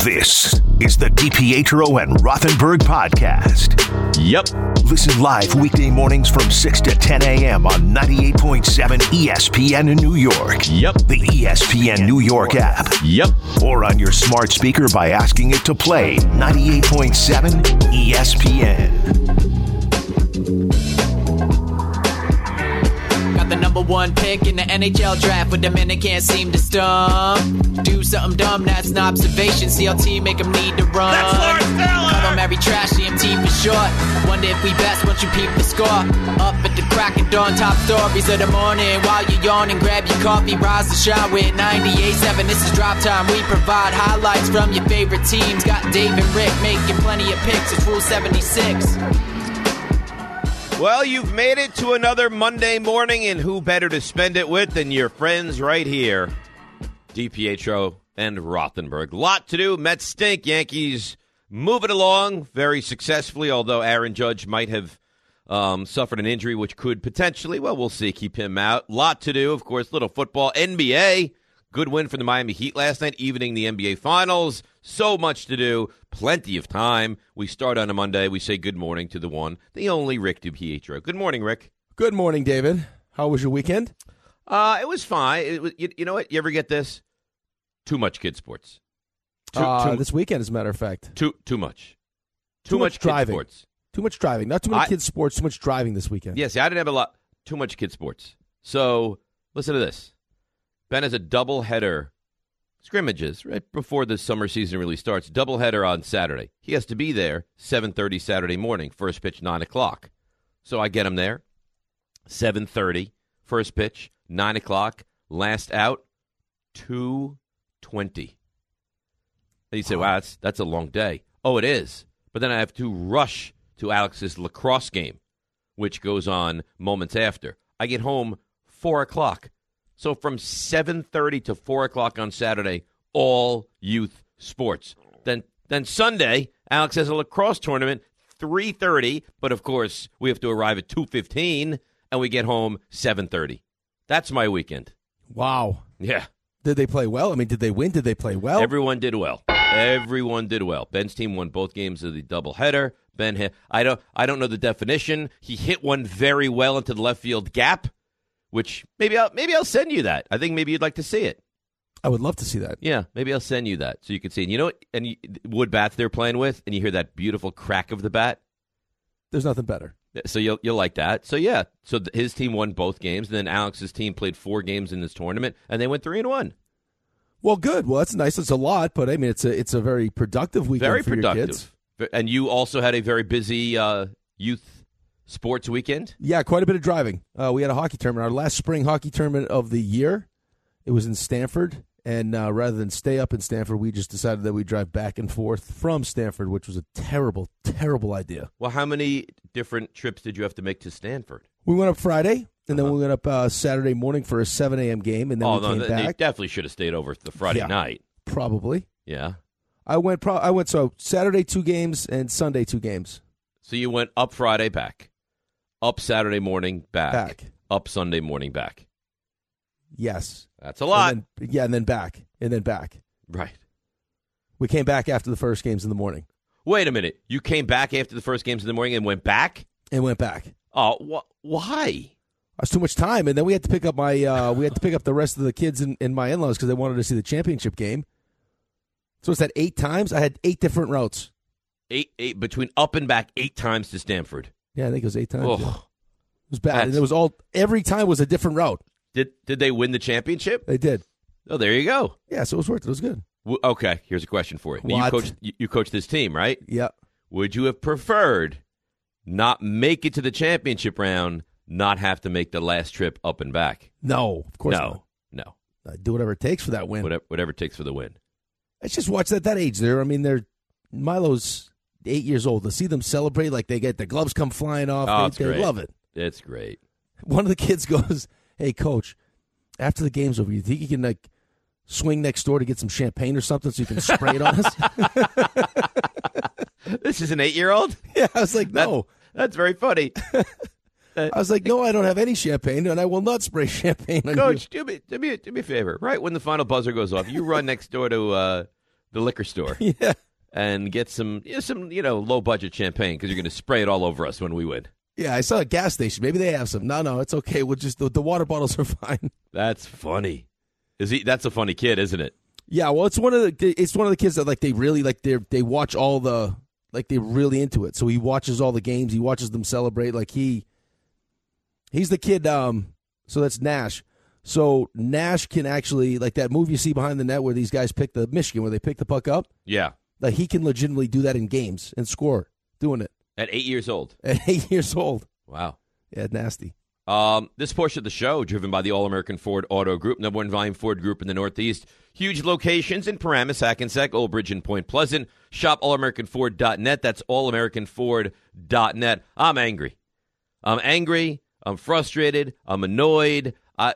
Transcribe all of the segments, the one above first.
This is the DiPietro and Rothenberg podcast. Yep. Listen live weekday mornings from 6 to 10 a.m. on 98.7 ESPN in New York. Yep. The ESPN New York app. Yep. Or on your smart speaker by asking it to play 98.7 ESPN. Got the number one pick in the NHL draft, but the men they can't seem to stump. Do something dumb, that's an observation. CLT make them need to run. That's Lawrence Taylor! Call them every trash, EMT for short. Wonder if we best once you peep the score. Up at the crack of dawn, top stories of the morning. While you're yawning, grab your coffee, rise the shot with 98.7. This is Drop Time. We provide highlights from your favorite teams. Got Dave and Rick making plenty of picks. It's Rule 76. Well, you've made it to another Monday morning, and who better to spend it with than your friends right here, DiPietro and Rothenberg. Lot to do. Mets stink. Yankees moving along very successfully, although Aaron Judge might have suffered an injury, which could potentially, well, we'll see, keep him out. Lot to do, of course, little football. NBA, good win for the Miami Heat last night, evening the NBA Finals. So much to do, plenty of time. We start on a Monday. We say good morning to the one, the only Rick DiPietro. Good morning, Rick. Good morning, David. How was your weekend? It was fine. You know what? You ever get this? Too much kid sports. This weekend, as a matter of fact. Too much. Too much kid driving. sports. Too much driving. Not too many kids sports, too much driving this weekend. Yeah, see, I didn't have a lot. Too much kid sports. So, listen to this. Ben has a doubleheader scrimmages right before the summer season really starts. Doubleheader on Saturday. He has to be there 7:30 Saturday morning. First pitch, 9 o'clock. So I get him there. 7:30. First pitch, 9 o'clock. Last out, 2:20. And you say, wow, that's a long day. Oh, it is. But then I have to rush to Alex's lacrosse game, which goes on moments after. I get home 4 o'clock. So from 7:30 to 4 o'clock on Saturday, all youth sports. Then Sunday, Alex has a lacrosse tournament, 3:30. But, of course, we have to arrive at 2:15, and we get home 7:30. That's my weekend. Wow. Yeah. Did they play well? I mean, did they win? Did they play well? Everyone did well. Everyone did well. Ben's team won both games of the doubleheader. Ben hit. I don't know the definition. He hit one very well into the left field gap, which maybe I'll send you that. I think maybe you'd like to see it. I would love to see that. Yeah, maybe I'll send you that so you can see. And you know what? And wood bats they're playing with, and you hear that beautiful crack of the bat. There's nothing better. So you'll like that. So yeah. So his team won both games. And then Alex's team played 4 games in this tournament, and they went 3-1. Well, good. Well, that's nice. It's a lot, but I mean, it's a very productive weekend very for productive. your kids. And you also had a very busy youth sports weekend? Yeah, quite a bit of driving. We had a hockey tournament, our last spring hockey tournament of the year. It was in Stamford, and rather than stay up in Stamford, we just decided that we'd drive back and forth from Stamford, which was a terrible, terrible idea. Well, how many different trips did you have to make to Stanford? We went up Friday, and then we went up Saturday morning for a 7 a.m. game, and then we came back. They definitely should have stayed over the Friday night. Probably. Yeah. I went so Saturday 2 games and Sunday 2 games. So you went up Friday, back. Up Saturday morning, back. Up Sunday morning, back. Yes. That's a lot. And then back. And then back. Right. We came back after the first games in the morning. Wait a minute. You came back after the first games in the morning and went back? And went back. Oh, why? It was too much time, and then we had to pick up the rest of the kids and my in-laws because they wanted to see the championship game. So it's that 8 times. I had 8 different routes. 8 between up and back 8 times to Stanford. Yeah, I think it was 8 times. Oh, yeah. It was bad. And it was every time was a different route. Did they win the championship? They did. Oh, there you go. Yeah, so it was worth it. It was good. Okay, here's a question for you. What? You coached this team, right? Yeah. Would you have preferred not make it to the championship round, not have to make the last trip up and back? No, of course not. No. Do whatever it takes for that win. Whatever it takes for the win. Let's just watch that age there. I mean, Milo's 8 years old. To see them celebrate like they get the gloves come flying off, they love it. It's great. One of the kids goes, "Hey, coach, after the game's over, you think you can swing next door to get some champagne or something so you can spray it on us?" This is an 8-year-old? Yeah, I was like, no. That's very funny. I was like, no, I don't have any champagne, and I will not spray champagne on Coach, you. do me a favor. Right when the final buzzer goes off, you run next door to the liquor store Yeah. and get some low budget champagne because you're going to spray it all over us when we win. Yeah, I saw a gas station. Maybe they have some. No, it's okay. We'll just the water bottles are fine. That's funny. That's a funny kid, isn't it? Yeah, well, it's one of the kids that they really they watch all the they're really into it. So he watches all the games. He watches them celebrate. He's the kid. So that's Nash. So Nash can actually that move you see behind the net where these guys pick the Michigan where they pick the puck up. Yeah, he can legitimately do that in games and score doing it at 8 years old. At 8 years old. Wow. Yeah, nasty. This portion of the show, driven by the All-American Ford Auto Group, number one volume Ford Group in the Northeast. Huge locations in Paramus, Hackensack, Old Bridge, and Point Pleasant. Shop allamericanford.net. That's allamericanford.net. I'm angry. I'm frustrated. I'm annoyed. What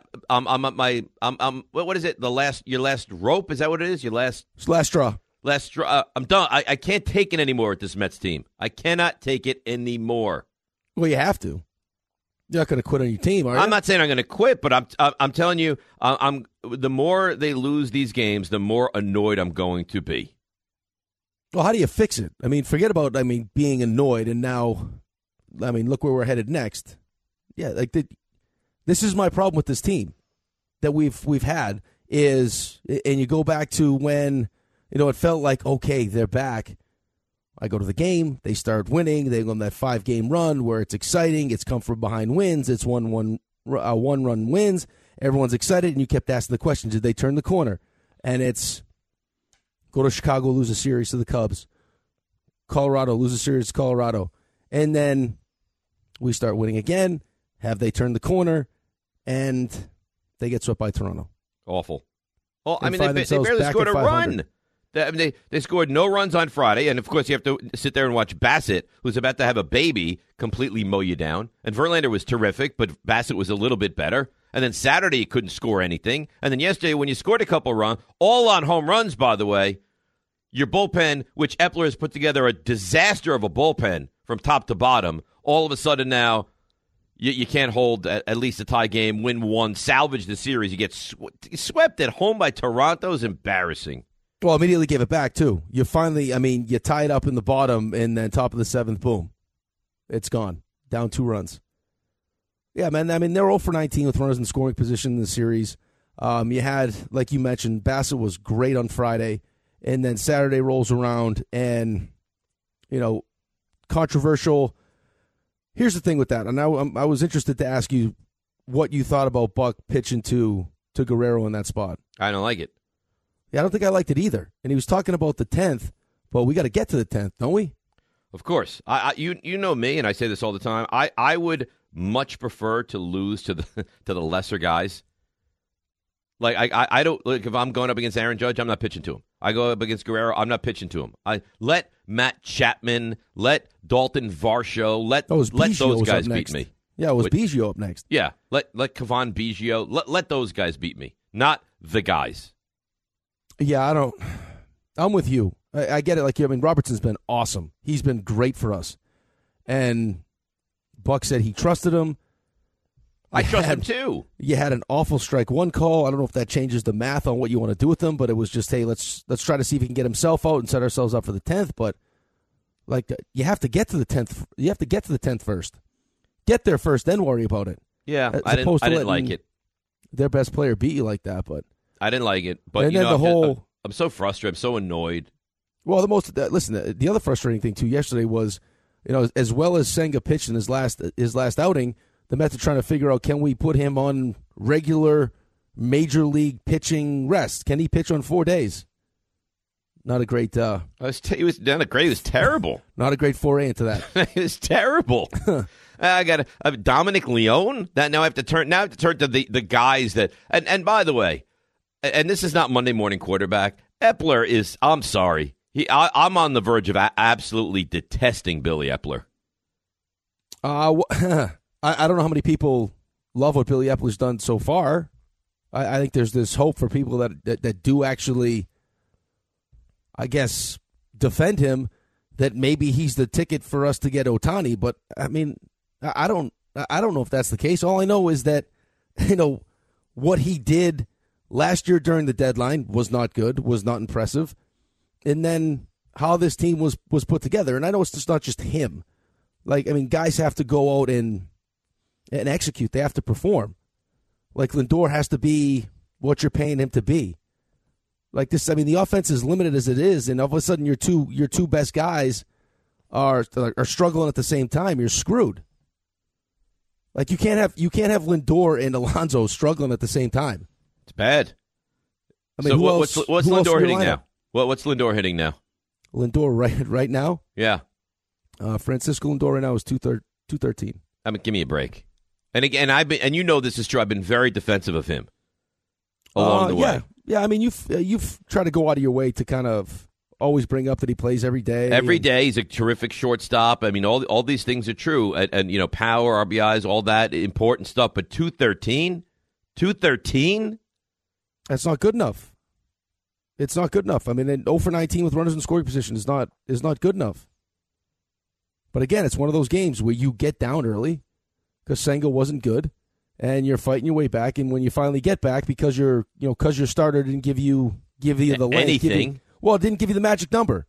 is it? Your last rope? Is that what it is? Last straw. Last straw. I'm done. I can't take it anymore with this Mets team. I cannot take it anymore. Well, you have to. You're not going to quit on your team, are you? I'm not saying I'm going to quit, but I'm telling you, the more they lose these games, the more annoyed I'm going to be. Well, how do you fix it? Forget about being annoyed, and now, look where we're headed next. Yeah, this is my problem with this team that we've had is, and you go back to when it felt like okay, they're back. I go to the game, they start winning, they go on that 5-game run where it's exciting, it's come from behind wins, it's one run wins, everyone's excited, and you kept asking the question, did they turn the corner? And it's go to Chicago, lose a series to the Cubs, Colorado, lose a series to Colorado, and then we start winning again, have they turned the corner, and they get swept by Toronto. Awful. Well, they barely scored a run. They scored no runs on Friday, and of course you have to sit there and watch Bassett, who's about to have a baby, completely mow you down. And Verlander was terrific, but Bassett was a little bit better. And then Saturday you couldn't score anything. And then yesterday when you scored a couple runs, all on home runs, by the way, your bullpen, which Epler has put together a disaster of a bullpen from top to bottom, all of a sudden now you can't hold at least a tie game, win one, salvage the series. You get swept at home by Toronto is embarrassing. Well, immediately gave it back, too. You finally, you tie it up in the bottom, and then top of the 7th, boom. It's gone. Down 2 runs. Yeah, man, they're 0 for 19 with runners in scoring position in the series. You had, like you mentioned, Bassett was great on Friday, and then Saturday rolls around, and, controversial. Here's the thing with that, and I was interested to ask you what you thought about Buck pitching to Guerrero in that spot. I don't like it. Yeah, I don't think I liked it either. And he was talking about the 10th, but we got to get to the 10th, don't we? Of course. You know me, and I say this all the time. I would much prefer to lose to the lesser guys. I don't if I'm going up against Aaron Judge, I'm not pitching to him. I go up against Guerrero, I'm not pitching to him. I let Matt Chapman, let Dalton Varsho, let those guys beat me. Yeah, it was Biggio up next. Yeah, let Kevon Biggio, let those guys beat me, not the guys. Yeah, I'm with you. I get it. Robertson's been awesome. He's been great for us. And Buck said he trusted him. I trust him too. You had an awful strike one call. I don't know if that changes the math on what you want to do with him, but it was just, hey, let's try to see if he can get himself out and set ourselves up for the 10th. But you have to get to the 10th. You have to get to the 10th first. Get there first, then worry about it. Yeah, I didn't like it. Their best player beat you like that, but. I didn't like it, but and then I'm so frustrated. I'm so annoyed. Well, the other frustrating thing too yesterday was, as well as Senga pitched in his last outing, the Mets are trying to figure out, can we put him on regular major league pitching rest? Can he pitch on 4 days? Not a great. He was not great. He was terrible. Not a great foray into that. It was terrible. I got Dominic Leone. That now I have to turn to the guys that. And by the way. And this is not Monday Morning Quarterback. Epler is, I'm sorry. I'm on the verge of absolutely detesting Billy Epler. I don't know how many people love what Billy Epler's done so far. I think there's this hope for people that do actually, I guess, defend him, that maybe he's the ticket for us to get Ohtani. But, I don't know if that's the case. All I know is that, what he did last year during the deadline was not good, was not impressive. and then how this team was put together. And I know it's just not just him. Like, I mean, guys have to go out and execute. They have to perform. Like, Lindor has to be what you're paying him to be. Like this, I mean, the offense is limited as it is, and all of a sudden your two best guys are struggling at the same time. You're screwed. Like, you can't have Lindor and Alonso struggling at the same time. It's bad. I mean, so what's Lindor hitting now? What's Lindor hitting now? Lindor right now? Yeah. Francisco Lindor right now is 213. I mean, give me a break. And again, and you know this is true. I've been very defensive of him along the way. Yeah. I mean, you've tried to go out of your way to kind of always bring up that he plays every day. Every day, he's a terrific shortstop. I mean, all these things are true, and you know, power, RBIs, all that important stuff. But 213, that's not good enough. It's not good enough. I mean, 0 for 19 with runners in scoring position is not good enough. But again, it's one of those games where you get down early because Senga wasn't good, and you're fighting your way back. And when you finally get back, because your starter didn't give you the length, anything. It didn't give you the magic number.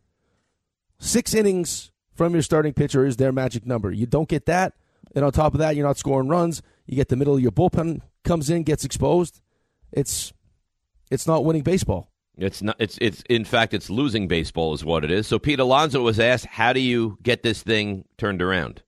6 innings from your starting pitcher is their magic number. You don't get that, and on top of that, you're not scoring runs. You get the middle of your bullpen comes in, gets exposed. It's not winning baseball. It's not. It's in fact, it's losing baseball is what it is. So Pete Alonso was asked, "How do you get this thing turned around?"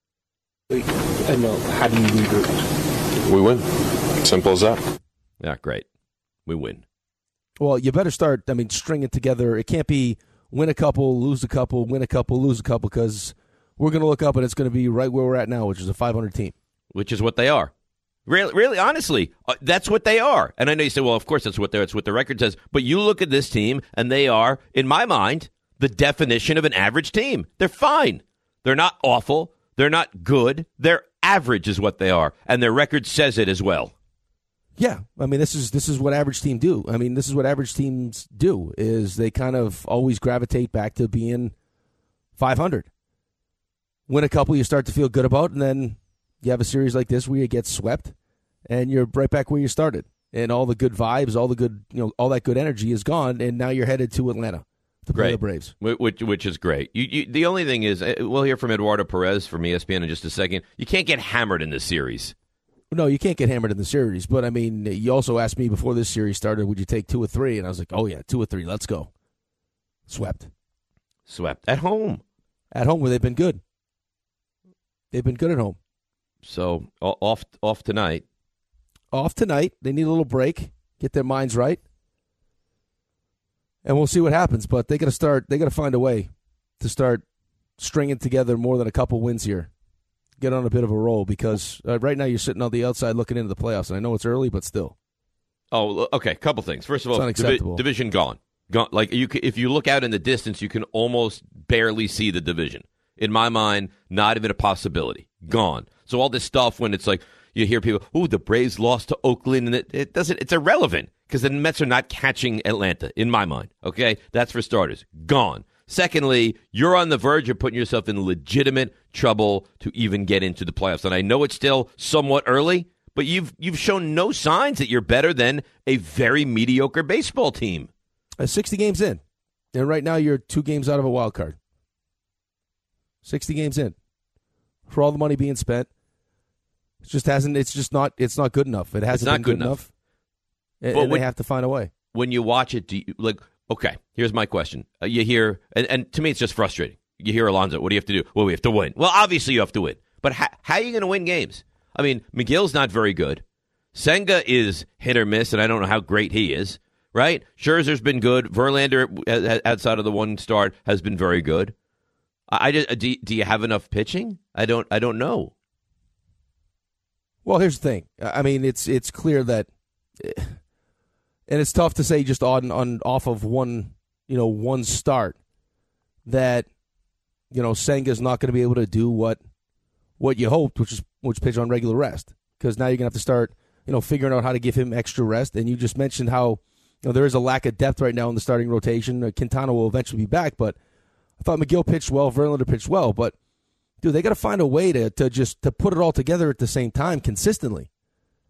I know. How do you regroup? We win. Simple as that. Yeah, great. We win. Well, you better start, stringing together. It can't be win a couple, lose a couple, win a couple, lose a couple, because we're going to look up and it's going to be right where we're at now, which is a 500 team. Which is what they are. Really, honestly, that's what they are. And I know you say, well, of course that's what they're. It's what the record says. But you look at this team, and they are, in my mind, the definition of an average team. They're fine. They're not awful. They're not good. They're average is what they are. And their record says it as well. Yeah, I mean, this is what average teams do. I mean, this is what average teams do, is they kind of always gravitate back to being 500. Win a couple you start to feel good about, and then you have a series like this where you get swept, and you're right back where you started. And all the good vibes, all the good, all that good energy is gone, and now you're headed to Atlanta to play the Braves. Which is great. The only thing is, we'll hear from Eduardo Perez from ESPN in just a second. You can't get hammered in this series. No, you can't get hammered in the series. But, I mean, you also asked me before this series started, would you take 2 or 3? And I was like, oh, yeah, 2 or 3, let's go. Swept. At home. At home, where they've been good. They've been good at home. So, off tonight. Off tonight. They need a little break, get their minds right. And we'll see what happens. But they got to find a way to start stringing together more than a couple wins here. Get on a bit of a roll, because right now you're sitting on the outside looking into the playoffs, and I know it's early, but still. Oh, okay. Couple things. First of all, division gone. Like if you look out in the distance, you can almost barely see the division. In my mind, not even a possibility. Gone. So all this stuff when it's like you hear people, "Ooh, the Braves lost to Oakland," and it doesn't. It's irrelevant because the Mets are not catching Atlanta. In my mind, okay, that's for starters. Gone. Secondly, you're on the verge of putting yourself in legitimate trouble to even get into the playoffs. And I know it's still somewhat early, but you've shown no signs that you're better than a very mediocre baseball team. 60 games in, and right now you're 2 games out of a wild card. 60 games in, for all the money being spent, it's not good enough. It hasn't been good enough. And they have to find a way. When you watch it, do you like? Okay, here's my question. You hear, and to me it's just frustrating. You hear Alonso, what do you have to do? Well, we have to win. Well, obviously you have to win. But how are you going to win games? I mean, McGill's not very good. Senga is hit or miss, and I don't know how great he is, right? Scherzer's been good. Verlander, outside of the one start, has been very good. Do you have enough pitching? I don't know. Well, here's the thing. I mean, it's clear that... And it's tough to say just off of one start that, Senga's not going to be able to do what you hoped, which pitch on regular rest. Because now you're going to have to start, figuring out how to give him extra rest. And you just mentioned how, there is a lack of depth right now in the starting rotation. Quintana will eventually be back, but I thought McGill pitched well, Verlander pitched well. But, dude, they got to find a way to put it all together at the same time consistently.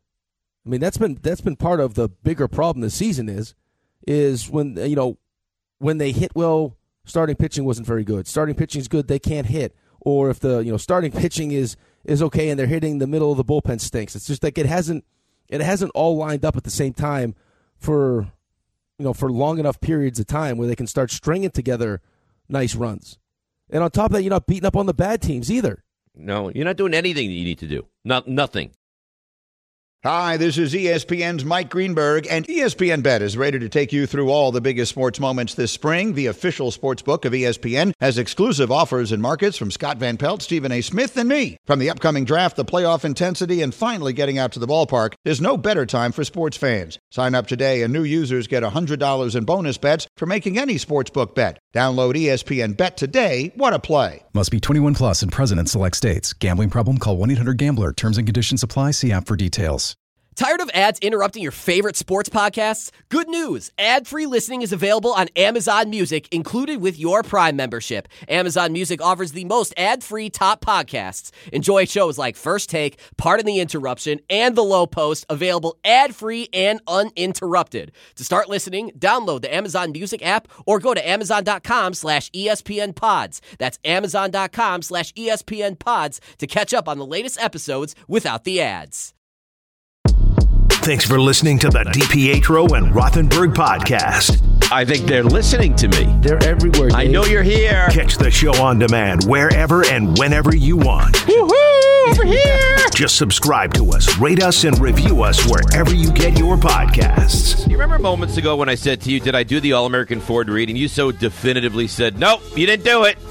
I mean, that's been part of the bigger problem this season is when, when they hit well, starting pitching wasn't very good. Starting pitching is good, they can't hit. Or if the starting pitching is okay and they're hitting the middle of the bullpen stinks. It's just like it hasn't all lined up at the same time for long enough periods of time where they can start stringing together nice runs. And on top of that, you're not beating up on the bad teams either. No, you're not doing anything that you need to do. Nothing. Hi, this is ESPN's Mike Greenberg, and ESPN Bet is ready to take you through all the biggest sports moments this spring. The official sports book of ESPN has exclusive offers and markets from Scott Van Pelt, Stephen A. Smith, and me. From the upcoming draft, the playoff intensity, and finally getting out to the ballpark, there's no better time for sports fans. Sign up today, and new users get $100 in bonus bets for making any sportsbook bet. Download ESPN Bet today. What a play. Must be 21 plus and present in select states. Gambling problem? Call 1-800-GAMBLER. Terms and conditions apply. See app for details. Tired of ads interrupting your favorite sports podcasts? Good news! Ad-free listening is available on Amazon Music, included with your Prime membership. Amazon Music offers the most ad-free top podcasts. Enjoy shows like First Take, Pardon the Interruption, and The Low Post, available ad-free and uninterrupted. To start listening, download the Amazon Music app or go to amazon.com/ESPNpods. That's amazon.com/ESPNpods to catch up on the latest episodes without the ads. Thanks for listening to the DiPietro and Rothenberg podcast. I think they're listening to me. They're everywhere, Dave. I know you're here. Catch the show on demand wherever and whenever you want. Woohoo! Over here! Just subscribe to us, rate us, and review us wherever you get your podcasts. You remember moments ago when I said to you, did I do the All-American Ford read? And you so definitively said, nope, you didn't do it.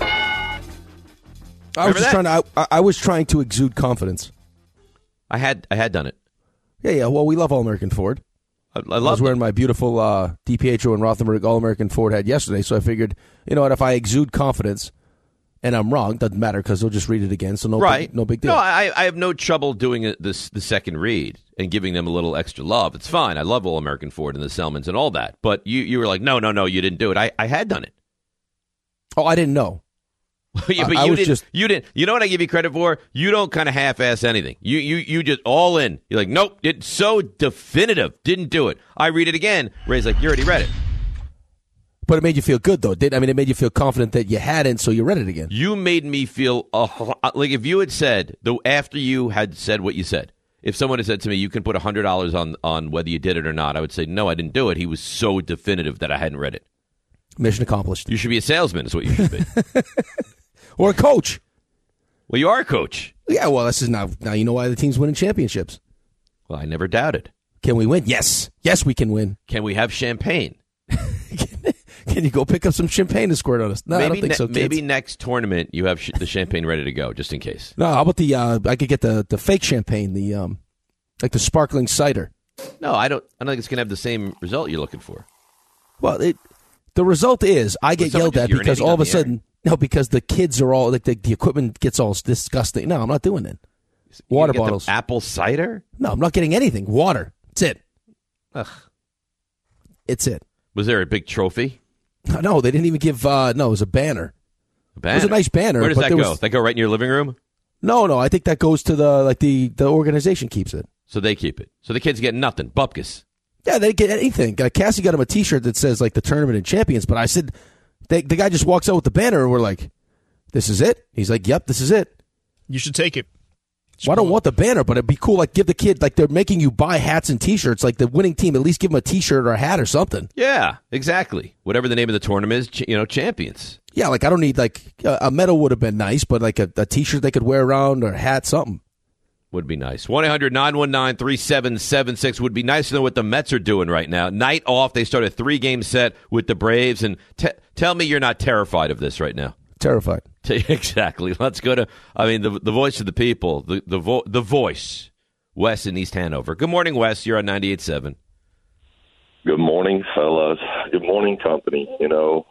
I was trying to exude confidence. I had done it. Yeah. Well, we love All-American Ford. I was wearing my beautiful DiPietro and Rothenberg All-American Ford hat yesterday, so I figured, you know what, if I exude confidence and I'm wrong, doesn't matter because they'll just read it again, so no big deal. No, I have no trouble doing the second read and giving them a little extra love. It's fine. I love All-American Ford and the Selmans and all that. But you were like, no, you didn't do it. I had done it. Oh, I didn't know. Yeah, but you didn't. You know what I give you credit for? You don't kind of half-ass anything. You just all in. You're like, nope, it's so definitive. Didn't do it. I read it again. Ray's like, you already read it. But it made you feel good, though. It made you feel confident that you hadn't, so you read it again. You made me feel like if you had said, after you had said what you said, if someone had said to me, you can put $100 on whether you did it or not, I would say, no, I didn't do it. He was so definitive that I hadn't read it. Mission accomplished. You should be a salesman is what you should be. Or a coach. Well, you are a coach. Yeah, well, this is now you know why the team's winning championships. Well, I never doubted. Can we win? Yes, we can win. Can we have champagne? Can you go pick up some champagne to squirt on us? No, I don't think so, kids. Maybe next tournament you have the champagne ready to go, just in case. No, how about the? I could get the fake champagne, like the sparkling cider. No, I don't think it's going to have the same result you're looking for. Well, the result is I get yelled at because all of a sudden. No, because the kids are all, like, the equipment gets all disgusting. No, I'm not doing it. Water bottles. Apple cider? No, I'm not getting anything. Water. That's it. Ugh. It's it. Was there a big trophy? No, they didn't even give, no, it was a banner. A banner? It was a nice banner. Where does that go? Does that go right in your living room? No, I think that goes to the organization keeps it. So they keep it. So the kids get nothing. Bupkis. Yeah, they didn't get anything. Cassie got him a T-shirt that says, like, the Tournament and Champions, but I said... The guy just walks out with the banner, and we're like, this is it? He's like, yep, this is it. You should take it. Well, I don't want the banner, but it'd be cool. Like, give the kid, like, they're making you buy hats and T-shirts. Like, the winning team, at least give them a T-shirt or a hat or something. Yeah, exactly. Whatever the name of the tournament is, champions. Yeah, like, I don't need, like, a medal would have been nice, but, like, a T-shirt they could wear around or a hat, something. Would be nice. 1-800-919-3776 would be nice to know what the Mets are doing right now. Night off, they start a 3-game set with the Braves, and tell me you're not terrified of this right now. Terrified. Exactly. Let's go to, the voice of the people, the voice, Wes in East Hanover. Good morning, Wes. You're on 98.7. Good morning, fellas. Good morning, company. I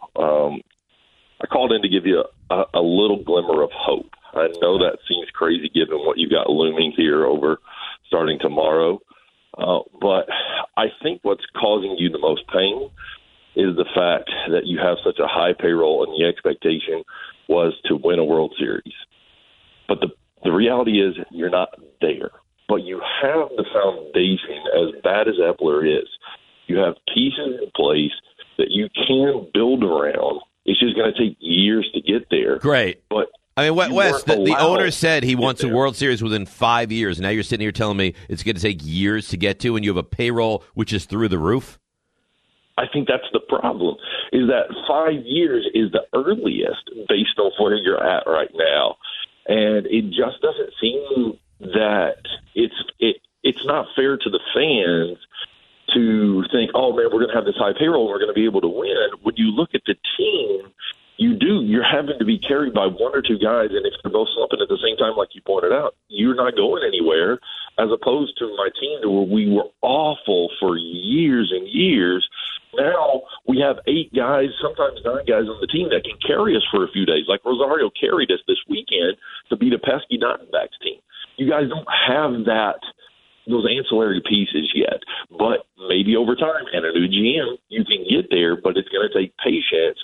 called in to give you a little glimmer of hope. I know that seems crazy given what you got looming here over starting tomorrow. But I think what's causing you the most pain is the fact that you have such a high payroll and the expectation was to win a World Series. But the reality is you're not there. But you have the foundation, as bad as Epler is. You have pieces in place. that you can build around. It's just going to take years to get there. Great. But I mean, Wes, the owner said he wants a World Series within 5 years. Now you're sitting here telling me it's going to take years to get to, and you have a payroll which is through the roof? I think that's the problem, is that 5 years is the earliest based on where you're at right now. And it just doesn't seem that it's not fair to the fans to think, oh, man, we're going to have this high payroll and we're going to be able to win. When you look at the team, you're having to be carried by one or two guys, and if they're both slumping at the same time, like you pointed out, you're not going anywhere, as opposed to my team where we were awful for years and years. Now we have 8 guys, sometimes 9 guys on the team that can carry us for a few days. Like Rosario carried us this weekend to beat a pesky Diamondbacks team. You guys don't have those ancillary pieces yet, but maybe over time and a new GM, you can get there, but it's going to take patience,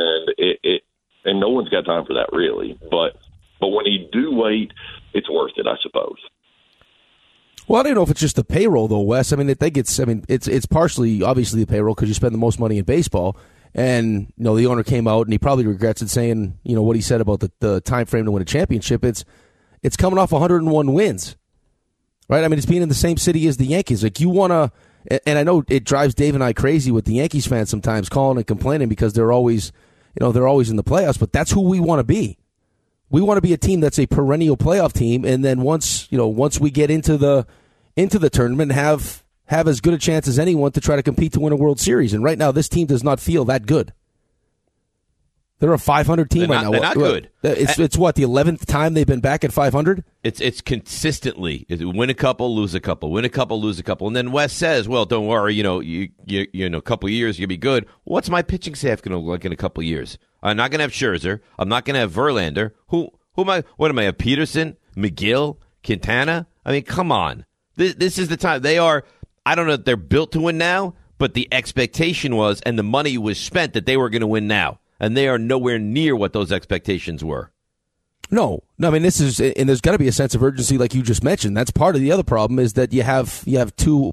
and no one's got time for that really. But when you do wait, it's worth it, I suppose. Well, I don't know if it's just the payroll, though, Wes. I mean, it's partially, obviously, the payroll because you spend the most money in baseball. And, the owner came out, and he probably regrets it, saying, what he said about the time frame to win a championship. It's coming off 101 wins, right? I mean, it's being in the same city as the Yankees. Like, you want to, and I know it drives Dave and I crazy with the Yankees fans sometimes calling and complaining because they're always in the playoffs, but that's who we want to be. We want to be a team that's a perennial playoff team, and then once we get into the tournament, have as good a chance as anyone to try to compete to win a World Series. And right now, this team does not feel that good. They're a 500 team right now. They're not good. It's what, the 11th time they've been back at 500? It's consistently win a couple, lose a couple, win a couple, lose a couple, and then Wes says, "Well, don't worry, you a couple of years you'll be good." What's my pitching staff going to look like in a couple of years? I'm not going to have Scherzer. I'm not going to have Verlander. Who am I? What am I? Have Peterson, McGill, Quintana? I mean, come on. This is the time. They are. I don't know if they're built to win now, but the expectation was, and the money was spent that they were going to win now, and they are nowhere near what those expectations were. No. I mean, this is, and there's got to be a sense of urgency, like you just mentioned. That's part of the other problem is that you have two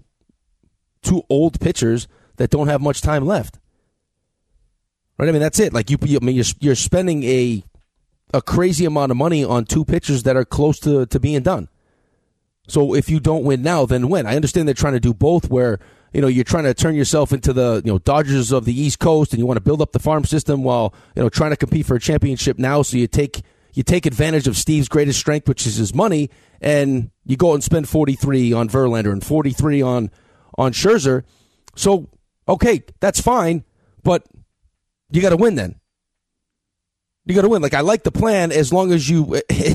old pitchers that don't have much time left. Right? I mean, that's it. Like you're spending a crazy amount of money on 2 pitchers that are close to being done. So if you don't win now, then when? I understand they're trying to do both where, you're trying to turn yourself into the, Dodgers of the East Coast and you want to build up the farm system while, trying to compete for a championship now. So you take advantage of Steve's greatest strength, which is his money, and you go out and spend 43 on Verlander and 43 on Scherzer. So, okay, that's fine, but you got to win then. You got to win. Like, I like the plan as long as you're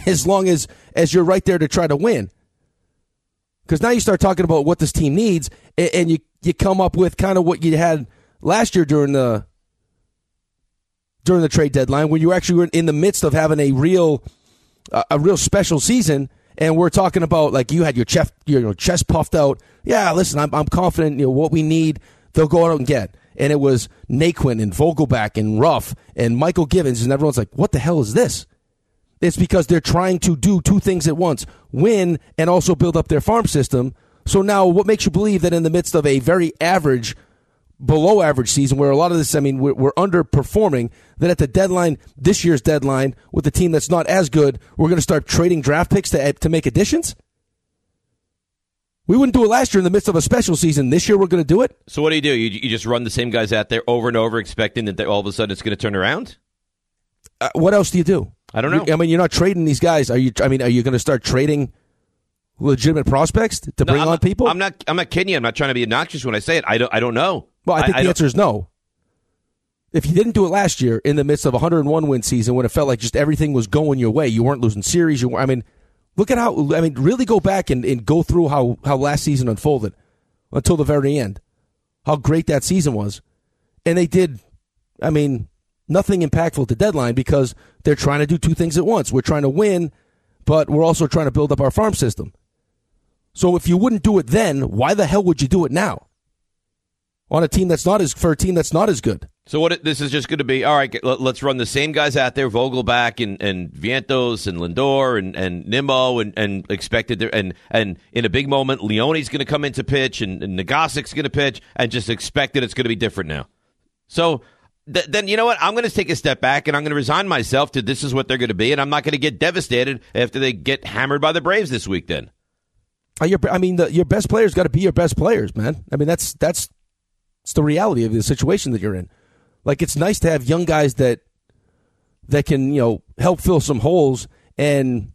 right there to try to win. Because now you start talking about what this team needs, and you come up with kind of what you had last year during the trade deadline, when you actually were in the midst of having a real special season, and we're talking about like you had your chest puffed out. Yeah, listen, I'm confident. What we need, they'll go out and get. And it was Naquin and Vogelback and Ruff and Michael Givens, and everyone's like, "What the hell is this?" It's because they're trying to do 2 things at once: win and also build up their farm system. So now, what makes you believe that in the midst of a very average, below average season, where a lot of this, I mean, we're underperforming, that at the deadline, this year's deadline, with a team that's not as good, we're going to start trading draft picks to make additions? We wouldn't do it last year in the midst of a special season. This year, we're going to do it. So what do? You just run the same guys out there over and over, expecting that all of a sudden it's going to turn around? What else do you do? I don't know. I mean, you're not trading these guys. Are you going to start trading legitimate prospects to bring on people? I'm not kidding you. I'm not trying to be obnoxious when I say it. I don't know. Well, I think the answer is no. If you didn't do it last year in the midst of a 101-win season when it felt like just everything was going your way, you weren't losing series. Look at how. I mean, really go back and go through how last season unfolded until the very end. How great that season was, and they did. I mean, nothing impactful at the deadline because they're trying to do 2 things at once. We're trying to win, but we're also trying to build up our farm system. So if you wouldn't do it then, why the hell would you do it now? On a team that's not as good. So what this is just going to be, all right, let's run the same guys out there, Vogelback and Vientos and Lindor and Nimmo and expected there, and in a big moment, Leone's going to come in to pitch and Nagasik's going to pitch and just expect that it's going to be different now. So then you know what? I'm going to take a step back, and I'm going to resign myself to this is what they're going to be, and I'm not going to get devastated after they get hammered by the Braves this week then. Your best players got to be your best players, man. I mean, that's the reality of the situation that you're in. Like, it's nice to have young guys that can, help fill some holes and,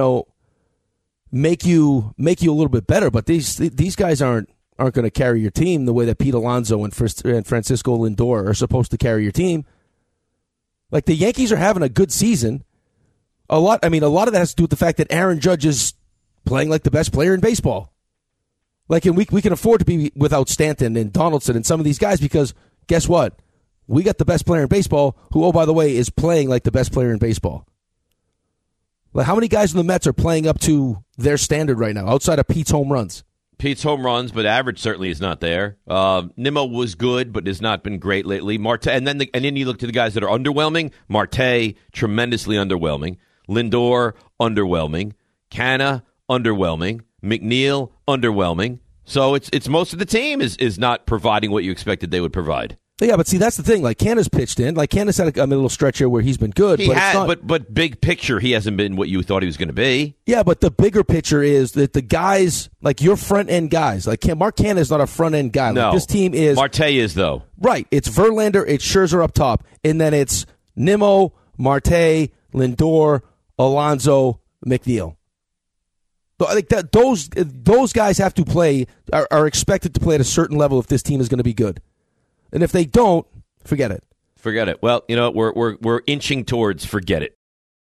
make you a little bit better. But these guys aren't going to carry your team the way that Pete Alonso and Francisco Lindor are supposed to carry your team. Like, the Yankees are having a good season. A lot of that has to do with the fact that Aaron Judge is playing like the best player in baseball. Like, and we can afford to be without Stanton and Donaldson and some of these guys because guess what? We got the best player in baseball who, oh, by the way, is playing like the best player in baseball. Like, how many guys in the Mets are playing up to their standard right now outside of Pete's home runs? Pete's home runs, but average certainly is not there. Nimmo was good, but has not been great lately. Marte, and then you look to the guys that are underwhelming. Marte, tremendously underwhelming. Lindor, underwhelming. Canna, underwhelming. McNeil, underwhelming. So it's most of the team is not providing what you expected they would provide. Yeah, but see, that's the thing. Like, Canna's pitched in. Like, Canna's had a little stretch here where he's been good. But big picture, he hasn't been what you thought he was going to be. Yeah, but the bigger picture is that the guys, like your front-end guys, like Mark Canna is not a front-end guy. No. Like, this team is. Marte is, though. Right. It's Verlander, it's Scherzer up top, and then it's Nimmo, Marte, Lindor, Alonso, McNeil. Like that, those guys have to play, are expected to play at a certain level if this team is going to be good. And if they don't, forget it. Forget it. Well, we're inching towards forget it.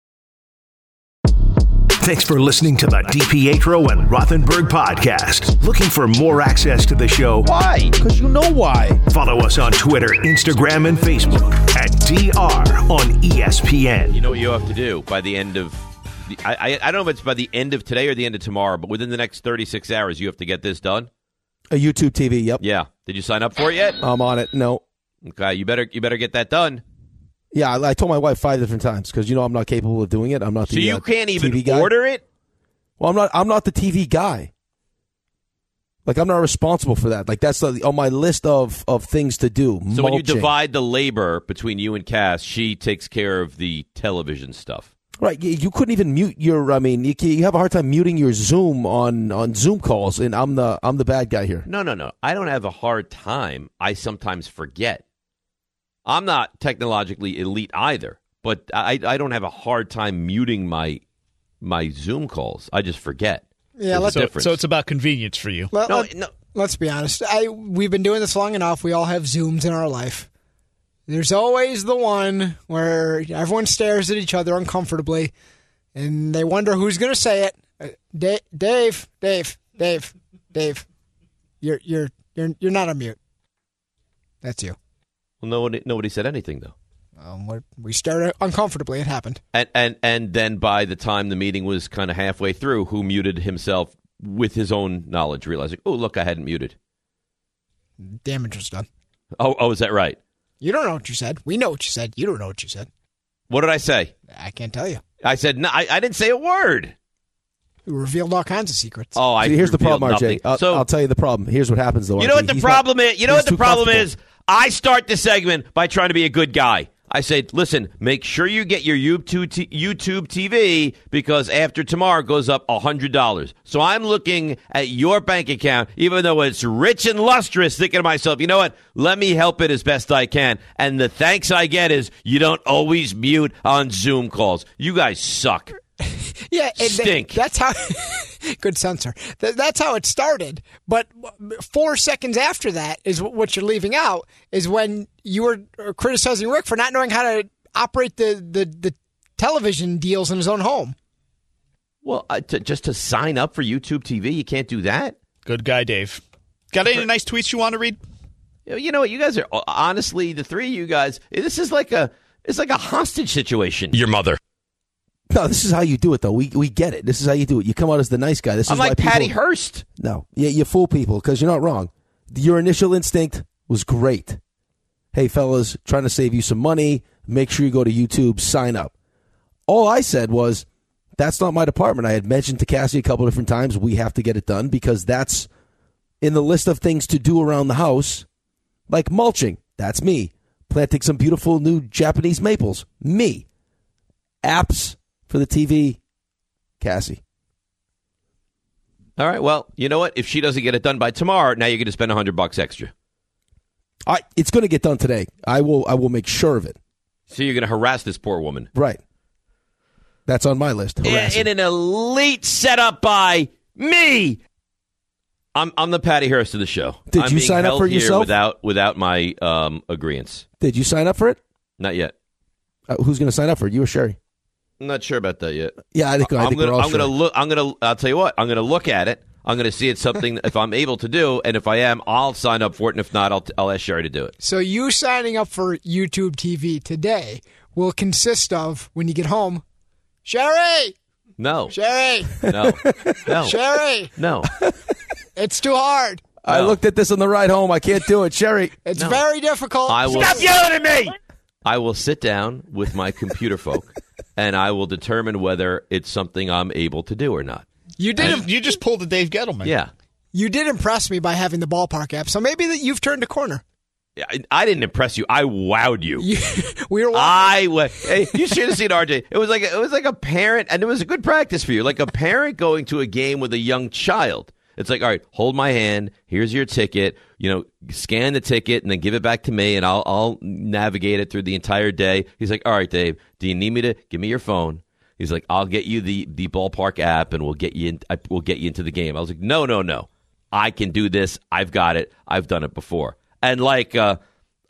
Thanks for listening to the DiPietro and Rothenberg podcast. Looking for more access to the show? Why? Because you know why. Follow us on Twitter, Instagram, and Facebook at DR on ESPN. You know what you have to do by the end of I don't know if it's by the end of today or the end of tomorrow, but within the next 36 hours, you have to get this done. A YouTube TV, yep. Yeah. Did you sign up for it yet? I'm on it. No. Okay, you better get that done. Yeah, I told my wife 5 different times because I'm not capable of doing it. I'm not. So you can't even TV guy. order it? Well, I'm not the TV guy. Like, I'm not responsible for that. Like, that's on my list of things to do. So when you divide the labor between you and Cass, she takes care of the television stuff. Right, you couldn't even mute your. I mean, you have a hard time muting your Zoom on Zoom calls, and I'm the bad guy here. No. I don't have a hard time. I sometimes forget. I'm not technologically elite either, but I don't have a hard time muting my Zoom calls. I just forget. Yeah, so it's about convenience for you. No. Let's be honest. We've been doing this long enough. We all have Zooms in our life. There's always the one where everyone stares at each other uncomfortably, and they wonder who's going to say it. Dave, you're not on mute. That's you. Well, nobody said anything though. We stared uncomfortably. It happened. And then by the time the meeting was kind of halfway through, who muted himself with his own knowledge, realizing, oh look, I hadn't muted. Damage was done. Oh, is that right? You don't know what you said. We know what you said. You don't know what you said. What did I say? I can't tell you. I said, no, I didn't say a word. You revealed all kinds of secrets. Oh, here's the problem, RJ. I'll tell you the problem. Here's what happens, though. You know what the problem is? You know what the problem is? I start the segment by trying to be a good guy. I say, listen, make sure you get your YouTube TV because after tomorrow it goes up $100. So I'm looking at your bank account, even though it's rich and lustrous, thinking to myself, you know what? Let me help it as best I can. And the thanks I get is you don't always mute on Zoom calls. You guys suck. Yeah, stink. That's how. Good censor. That's how it started. But 4 seconds after that is what you're leaving out is when you were criticizing Rick for not knowing how to operate the television deals in his own home. Well, just to sign up for YouTube TV, you can't do that. Good guy, Dave. Got any nice tweets you want to read? You know what? You guys are honestly the three of you guys. It's like a hostage situation. Your mother. No, this is how you do it, though. We get it. This is how you do it. You come out as the nice guy. I'm like Patty Hearst. No, you fool people because you're not wrong. Your initial instinct was great. Hey, fellas, trying to save you some money. Make sure you go to YouTube, sign up. All I said was, that's not my department. I had mentioned to Cassie a couple different times, we have to get it done because that's in the list of things to do around the house, like mulching. That's me. planting some beautiful new Japanese maples. Me. Apps for the TV, Cassie. All right, well, you know what? If she doesn't get it done by tomorrow, now you're going to spend $100 extra. It's going to get done today. I will make sure of it. So you're going to harass this poor woman. Right. That's on my list. In an elite setup by me. I'm the Patty Hearst of the show. Did you sign up for yourself? Without my agreeance. Did you sign up for it? Not yet. Who's going to sign up for it? You or Sherry? I'm not sure about that yet. Yeah, I think we're all I'm going to look. I'll tell you what. I'm going to look at it. I'm going to see it's something if I'm able to do, and if I am, I'll sign up for it. And if not, I'll ask Sherry to do it. So you signing up for YouTube TV today will consist of, when you get home, Sherry. No. Sherry. No. Sherry. No. It's too hard. I looked at this on the ride home. I can't do it, Sherry. It's very difficult. Stop yelling at me. I will sit down with my computer folk, and I will determine whether it's something I'm able to do or not. You just pulled the Dave Gettleman. Yeah. You did impress me by having the ballpark app, so maybe that you've turned a corner. I didn't impress you. I wowed you. We were watching. Hey, you should have seen RJ. It was like a parent, and it was a good practice for you. Like a parent going to a game with a young child. It's like, all right, hold my hand. Here's your ticket. Scan the ticket and then give it back to me, and I'll navigate it through the entire day. He's like, all right, Dave, do you need me to give me your phone? He's like, I'll get you the ballpark app, and we'll get you into the game. I was like, no. I can do this. I've got it. I've done it before. And like a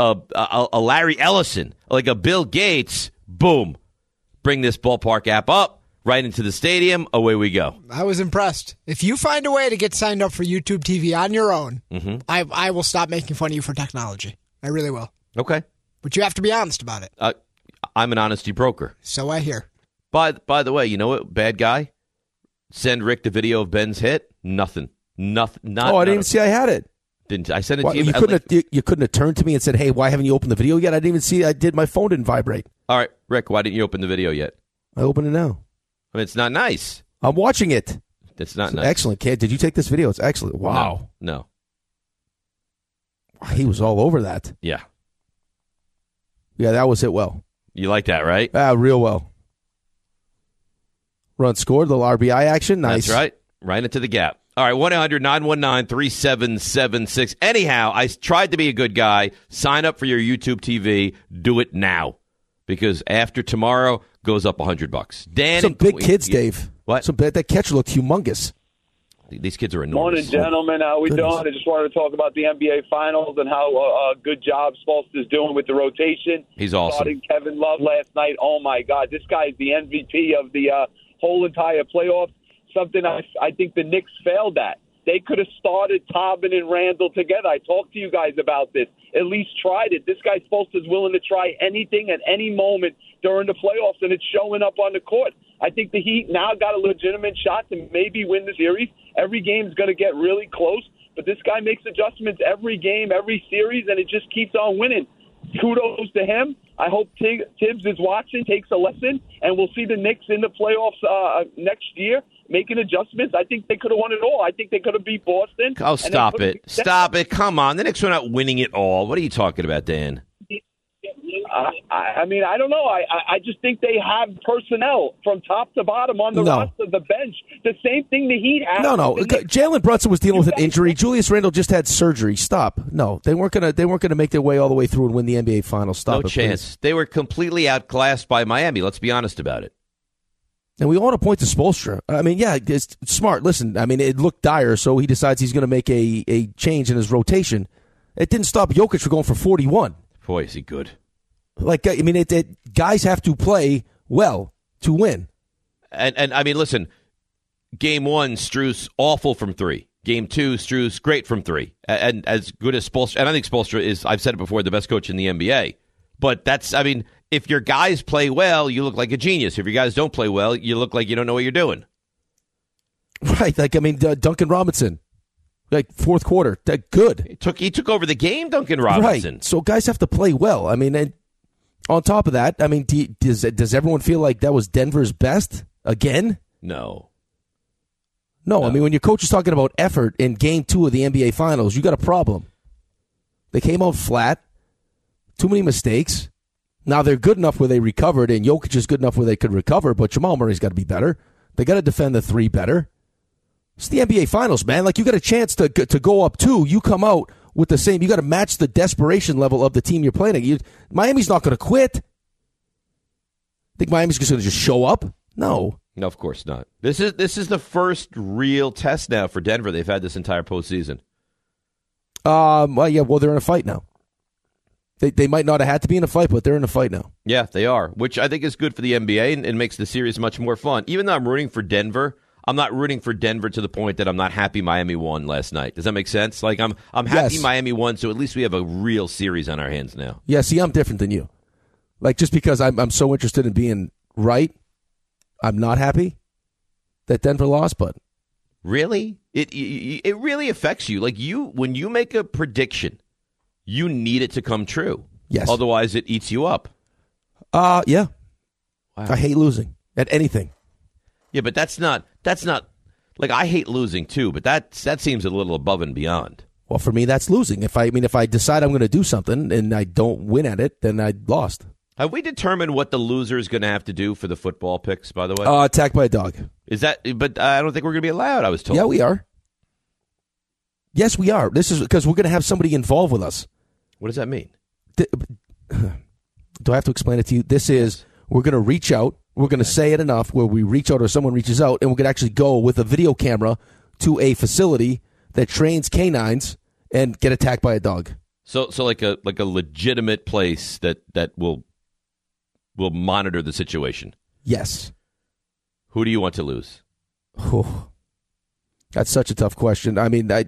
Larry Ellison, like a Bill Gates, boom, bring this ballpark app up. Right into the stadium, away we go. I was impressed. If you find a way to get signed up for YouTube TV on your own, I will stop making fun of you for technology. I really will. Okay. But you have to be honest about it. I'm an honesty broker. So I hear. By the way, you know what, bad guy? Send Rick the video of Ben's hit. Nothing. I didn't even see I had it. Didn't I sent it to you? You couldn't have turned to me and said, hey, why haven't you opened the video yet? I didn't even see. My phone didn't vibrate. All right, Rick, why didn't you open the video yet? I opened it now. I mean, it's not nice. I'm watching it. It's not nice. Excellent, kid. Did you take this video? It's excellent. Wow. No. He was all over that. Yeah. Yeah, that was hit well. You like that, right? Real well. Run scored, little RBI action. Nice. That's right. Right into the gap. All right, 1-800-919-3776. Anyhow, I tried to be a good guy. Sign up for your YouTube TV. Do it now. Because after tomorrow goes up $100. Dan, some big kids, Dave. What? That catcher looked humongous. These kids are enormous. Morning, gentlemen. How we doing? I just wanted to talk about the NBA Finals and how good job Spolster's doing with the rotation. He's awesome. Starting Kevin Love last night. Oh my God, this guy is the MVP of the whole entire playoffs. Something I think the Knicks failed at. They could have started Tobin and Randall together. I talked to you guys about this. At least tried it. This guy Spolster's willing to try anything at any moment during the playoffs, and it's showing up on the court. I think the Heat now got a legitimate shot to maybe win the series. Every game is going to get really close, but this guy makes adjustments every game, every series, and it just keeps on winning. Kudos to him. I hope Tibbs is watching, takes a lesson, and we'll see the Knicks in the playoffs next year making adjustments. I think they could have won it all. I think they could have beat Boston. Oh, stop it. Stop it. Come on. The Knicks were not winning it all. What are you talking about, Dan? I mean, I don't know. I just think they have personnel from top to bottom on the roster, the bench. The same thing the Heat have. No. Jalen Brunson was dealing with an injury. Julius Randle just had surgery. Stop. No, they weren't gonna make their way all the way through and win the NBA Finals. Stop. No chance. Please. They were completely outclassed by Miami. Let's be honest about it. And we want to point to Spoelstra. I mean, yeah, it's smart. Listen, I mean, it looked dire, so he decides he's going to make a change in his rotation. It didn't stop Jokic from going for 41. Boy, is he good. Like, I mean, guys have to play well to win. And I mean, listen, game one, Strus awful from three. Game two, Strus great from three. And as good as Spoelstra, and I think Spoelstra is, I've said it before, the best coach in the NBA. But that's, I mean, if your guys play well, you look like a genius. If your guys don't play well, you look like you don't know what you're doing. Right. Like, I mean, Duncan Robinson, like fourth quarter, good. He took over the game, Duncan Robinson. Right. So guys have to play well. I mean, and on top of that, I mean, does everyone feel like that was Denver's best again? No. I mean, when your coach is talking about effort in game 2 of the NBA Finals, you got a problem. They came out flat. Too many mistakes. Now, they're good enough where they recovered, and Jokic is good enough where they could recover, but Jamal Murray's got to be better. They got to defend the three better. It's the NBA Finals, man. Like, you got a chance to go up 2. You come out with the same. You got to match the desperation level of the team you're playing. Miami's not going to quit. Think Miami's just going to just show up? No. No, of course not. This is the first real test now for Denver they've had this entire postseason. Well, they're in a fight now. They might not have had to be in a fight, but they're in a fight now. Yeah, they are, which I think is good for the NBA and makes the series much more fun. Even though I'm rooting for Denver, I'm not rooting for Denver to the point that I'm not happy Miami won last night. Does that make sense? Like, I'm happy Miami won, so at least we have a real series on our hands now. Yeah, see, I'm different than you. Like, just because I'm so interested in being right, I'm not happy that Denver lost, but... Really? It really affects you. Like, when you make a prediction, you need it to come true. Yes. Otherwise, it eats you up. Yeah. Wow. I hate losing at anything. Yeah, but that's not like, I hate losing too, but that seems a little above and beyond. Well, for me, that's losing. If I decide I'm going to do something and I don't win at it, then I lost. Have we determined what the loser is going to have to do for the football picks, by the way? Attacked by a dog. Is that? But I don't think we're going to be allowed, I was told. Yeah, we are. Yes, we are. This is because we're going to have somebody involved with us. What does that mean? Do I have to explain it to you? This is, we're going to reach out. We're going to say it enough where we reach out or someone reaches out, and we're going to actually go with a video camera to a facility that trains canines and get attacked by a dog. So like a legitimate place that will monitor the situation. Yes. Who do you want to lose? Oh, that's such a tough question. I mean,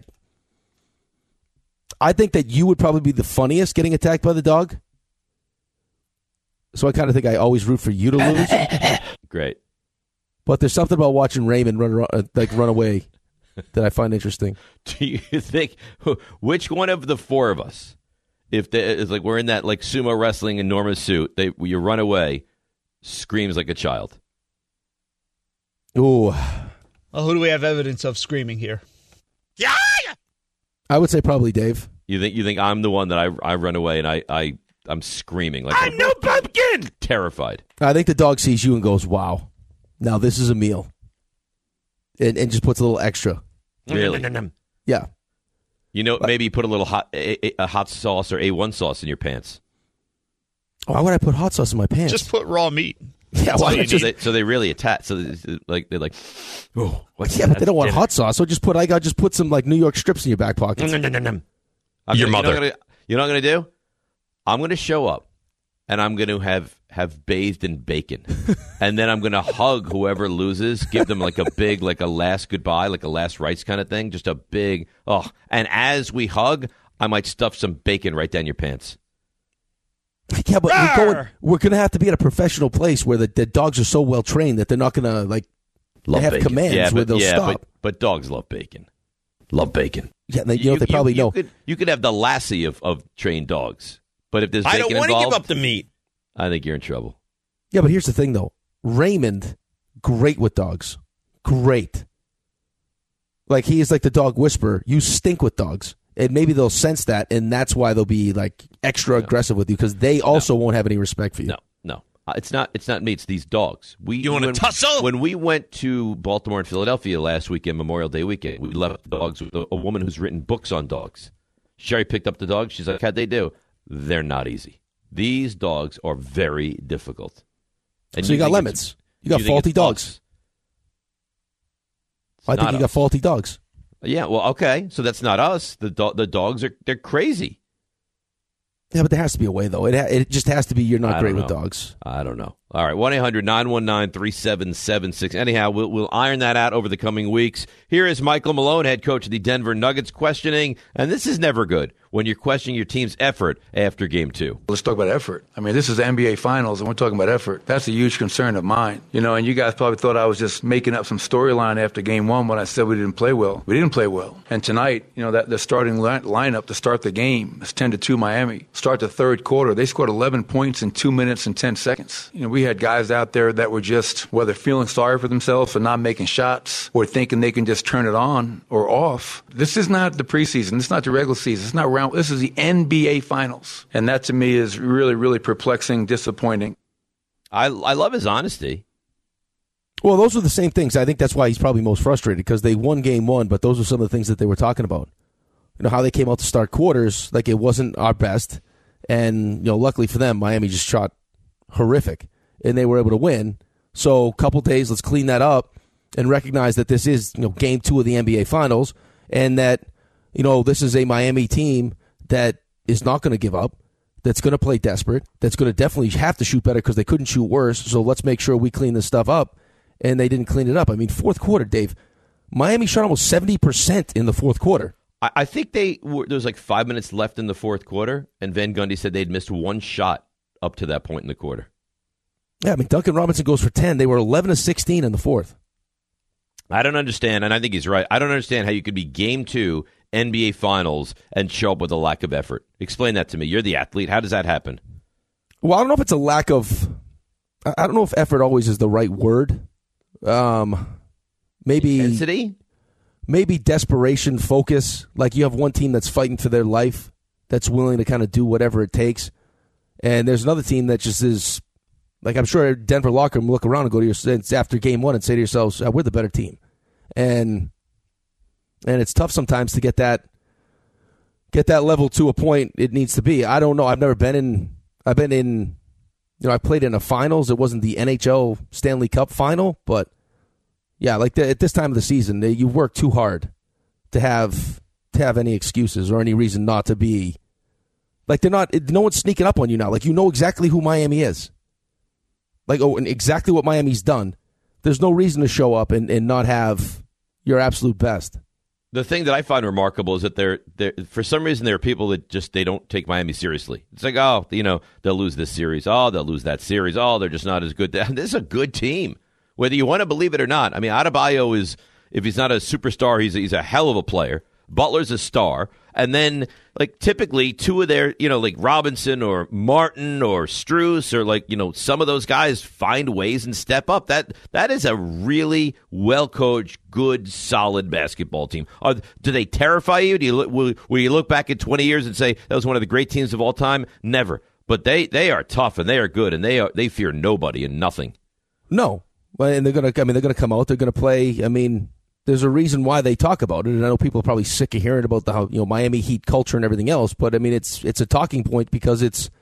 I think that you would probably be the funniest getting attacked by the dog. So I kind of think I always root for you to lose. Great. But there's something about watching Raymond run away that I find interesting. Do you think, which one of the four of us, if it's like we're in that like sumo wrestling enormous suit, you run away, screams like a child? Ooh. Well, who do we have evidence of screaming here? Yeah. I would say probably Dave. You think I'm the one that I run away and I'm screaming like I'm no pumpkin, terrified. I think the dog sees you and goes, "Wow, now this is a meal," and just puts a little extra. Really? Yeah. You know, maybe put a little hot sauce or A1 sauce in your pants. Why would I put hot sauce in my pants? Just put raw meat. Yeah, so they really attach. So they're like, oh, but they don't want hot sauce. So just put some like New York strips in your back pocket. Your mother. You know what I'm going to do? I'm going to show up, and I'm going to have bathed in bacon, and then I'm going to hug whoever loses, give them like a big, like a last goodbye, like a last rites kind of thing, just a big And as we hug, I might stuff some bacon right down your pants. Yeah, but we're going to have to be at a professional place where the dogs are so well trained that they're not going to they have bacon. commands where they'll stop. But dogs love bacon. Love bacon. Yeah, they probably know. You could have the Lassie of trained dogs, but if there's bacon involved, I don't want to give up the meat. I think you're in trouble. Yeah, but here's the thing, though. Raymond, great with dogs. Great. Like, he is like the dog whisperer. You stink with dogs. And maybe they'll sense that, and that's why they'll be like extra aggressive with you, because they also won't have any respect for you. No. It's not me. It's these dogs. You want to tussle? When we went to Baltimore and Philadelphia last weekend, Memorial Day weekend, we left the dogs with a woman who's written books on dogs. Sherry picked up the dogs. She's like, how'd they do? They're not easy. These dogs are very difficult. And so you got lemons. You got faulty dogs. I think you got faulty dogs. Yeah, well, okay. So that's not us. The dogs they're crazy. Yeah, but there has to be a way, though. It just has to be you're not great with dogs. I don't know. All right, 1-800-919-3776. Anyhow, we'll iron that out over the coming weeks. Here is Michael Malone, head coach of the Denver Nuggets, questioning, and this is never good, when you're questioning your team's effort after Game 2. Let's talk about effort. I mean, this is the NBA Finals, and we're talking about effort. That's a huge concern of mine. You know, and you guys probably thought I was just making up some storyline after Game 1 when I said we didn't play well. We didn't play well. And tonight, you know, that the starting lineup to start the game is 10-2 Miami. Start the third quarter. They scored 11 points in 2 minutes and 10 seconds. You know, we We had guys out there that were just, whether feeling sorry for themselves for not making shots or thinking they can just turn it on or off. This is not the preseason. This is not the regular season. It's not round. This is the NBA Finals. And that to me is really, really perplexing, disappointing. I love his honesty. Well, those are the same things. I think that's why he's probably most frustrated, because they won game one, but those are some of the things that they were talking about. You know, how they came out to start quarters, like it wasn't our best. And, you know, luckily for them, Miami just shot horrific, and they were able to win. So a couple days, let's clean that up and recognize that this is, you know, game 2 of the NBA Finals, and that, you know, this is a Miami team that is not going to give up, that's going to play desperate, that's going to definitely have to shoot better because they couldn't shoot worse. So let's make sure we clean this stuff up. And they didn't clean it up. I mean, fourth quarter, Dave, Miami shot almost 70% in the fourth quarter. I think there was like 5 minutes left in the fourth quarter, and Van Gundy said they'd missed one shot up to that point in the quarter. Yeah, I mean, Duncan Robinson goes for 10. They were 11 of 16 in the fourth. I don't understand, and I think he's right. I don't understand how you could be game 2 NBA Finals and show up with a lack of effort. Explain that to me. You're the athlete. How does that happen? Well, I don't know if it's a lack of... I don't know if effort always is the right word. Maybe intensity, maybe desperation, focus. Like you have one team that's fighting for their life, that's willing to kind of do whatever it takes, and there's another team that just is like, I'm sure Denver locker room look around and go to your after game 1 and say to yourselves, we're the better team, and it's tough sometimes to get that level to a point it needs to be. I don't know. I've been in. You know, I played in a finals. It wasn't the NHL Stanley Cup final, but yeah, like at this time of the season, you work too hard to have any excuses or any reason not to be. Like no one's sneaking up on you now. Like you know exactly who Miami is. Like and exactly what Miami's done. There's no reason to show up and not have your absolute best. The thing that I find remarkable is that there for some reason there are people that just they don't take Miami seriously. It's like, oh, you know, they'll lose this series. Oh, they'll lose that series. Oh, they're just not as good. This is a good team, whether you want to believe it or not. I mean, Adebayo is, if he's not a superstar, he's a hell of a player. Butler's a star. And then, like, typically two of their, you know, like Robinson or Martin or Strus or, like, you know, some of those guys find ways and step up. That is a really well-coached, good, solid basketball team. Do they terrify you? Will you look back at 20 years and say that was one of the great teams of all time? Never. But they are tough and they are good and they fear nobody and nothing. No. And they're gonna come out. They're gonna play. I mean, there's a reason why they talk about it, and I know people are probably sick of hearing about the Miami Heat culture and everything else. But I mean, it's a talking point because it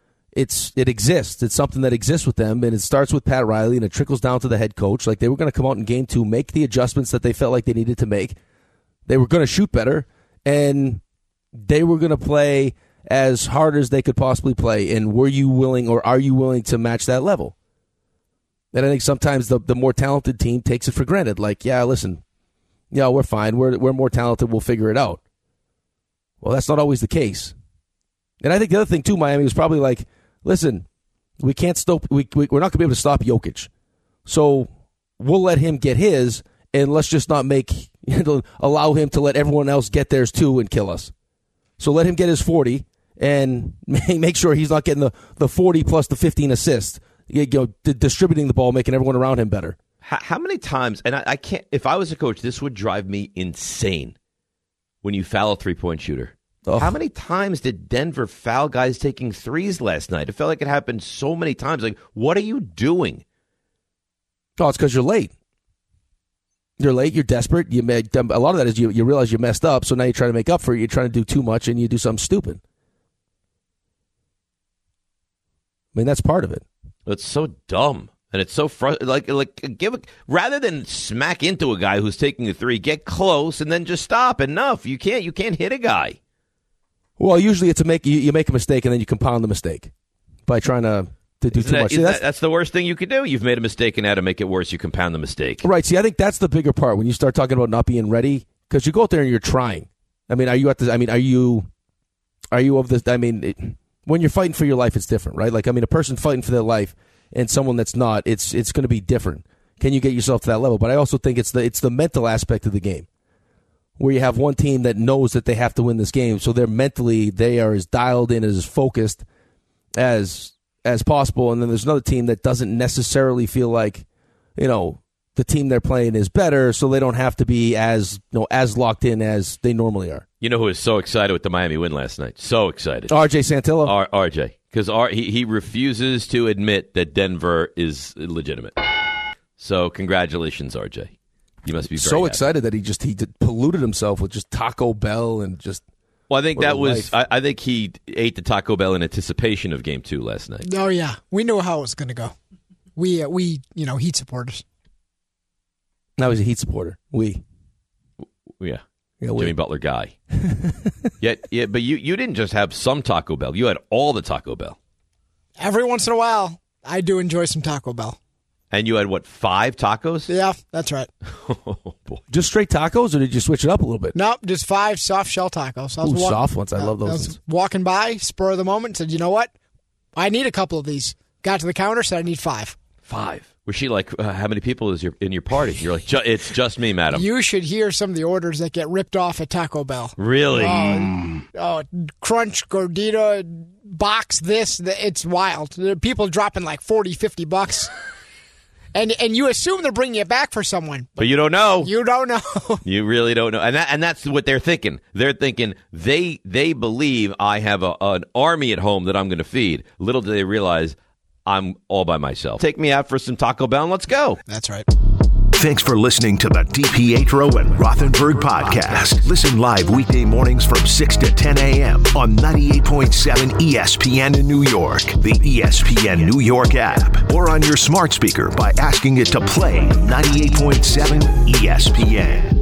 exists. It's something that exists with them, and it starts with Pat Riley, and it trickles down to the head coach. Like they were going to come out in game 2, make the adjustments that they felt like they needed to make. They were going to shoot better, and they were going to play as hard as they could possibly play. And were you willing, or are you willing to match that level? And I think sometimes the more talented team takes it for granted. Like, yeah, listen, yeah, we're fine. We're more talented. We'll figure it out. Well, that's not always the case. And I think the other thing too, Miami was probably like, listen, we can't stop. We're not going to be able to stop Jokic, so we'll let him get his, and let's just not allow him to let everyone else get theirs too and kill us. So let him get his 40 and make sure he's not getting the 40 plus the 15 assists. Distributing the ball, making everyone around him better. How many times, and I can't, if I was a coach, this would drive me insane when you foul a three-point shooter. Oh. How many times did Denver foul guys taking threes last night? It felt like it happened so many times. Like, what are you doing? Oh, it's because you're late. You're late, you're desperate. A lot of that is you realize you messed up, so now you try to make up for it. You're trying to do too much, and you do something stupid. I mean, that's part of it. It's so dumb, and it's so rather than smack into a guy who's taking a three, get close and then just stop. Enough. You can't hit a guy. Well, usually it's you make a mistake and then you compound the mistake by trying to do too much. That's the worst thing you could do. You've made a mistake, and now to make it worse, you compound the mistake. Right. See, I think that's the bigger part when you start talking about not being ready, because you go out there and you're trying. I mean, are you of this? I mean. When you're fighting for your life, it's different, right? Like, I mean, a person fighting for their life and someone that's not, it's going to be different. Can you get yourself to that level? But I also think it's the mental aspect of the game, where you have one team that knows that they have to win this game, so they are as dialed in, as focused as as possible. And then there's another team that doesn't necessarily feel like, the team they're playing is better, so they don't have to be as locked in as they normally are. You know who was so excited with the Miami win last night? So excited. R.J. Santillo? R.J. Because he refuses to admit that Denver is legitimate. So congratulations, R.J. You must be very happy. Excited that he polluted himself with just Taco Bell and just... Well, I think that was... I think he ate the Taco Bell in anticipation of Game 2 last night. Oh, yeah. We knew how it was going to go. We Heat supporters. Now he's a Heat supporter. Yeah, Jimmy Butler guy. Yeah, but you didn't just have some Taco Bell. You had all the Taco Bell. Every once in a while, I do enjoy some Taco Bell. And you had, 5 tacos? Yeah, that's right. Oh, boy. Just straight tacos, or did you switch it up a little bit? Nope, just 5 soft shell tacos. Soft ones. I love those. I was walking by, spur of the moment, said, you know what? I need a couple of these. Got to the counter, said I need 5. 5. Was she like, how many people is in your party? You're like, it's just me, madam. You should hear some of the orders that get ripped off at Taco Bell. Really? Crunch, gordita, box, it's wild. People dropping like $40, $50. And you assume they're bringing it back for someone. But you don't know. You don't know. You really don't know. And that's what they're thinking. They're thinking they believe I have an army at home that I'm going to feed. Little do they realize I'm all by myself. Take me out for some Taco Bell and let's go. That's right. Thanks for listening to the DiPietro and Rothenberg podcast. Listen live weekday mornings from 6 to 10 a.m. on 98.7 ESPN in New York, the ESPN New York app, or on your smart speaker by asking it to play 98.7 ESPN.